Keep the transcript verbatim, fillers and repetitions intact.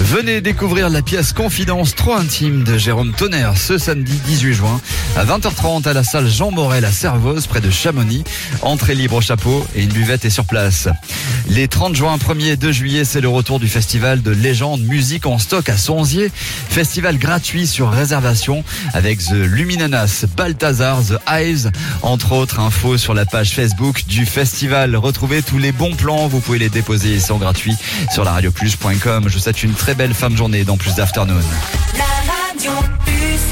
Venez découvrir la pièce Confidence trop intime de Jérôme Tonnerre ce samedi dix-huit juin à vingt heures trente à la salle Jean Morel à Servoz près de Chamonix. Entrée libre au chapeau et une buvette est sur place. Les trente juin, premier et deux juillet, c'est le retour du festival de légende musique en stock à Sonzier. Festival gratuit sur réservation avec The Luminanas, Balthazar, The Hives, entre autres. Infos sur la page Facebook du festival. Retrouvez tous les bons plans, vous pouvez les déposer, ils sont gratuits sur la radio plus point com. Je vous souhaite une très belle fin de journée dans Plus d'Afternoon. La radio.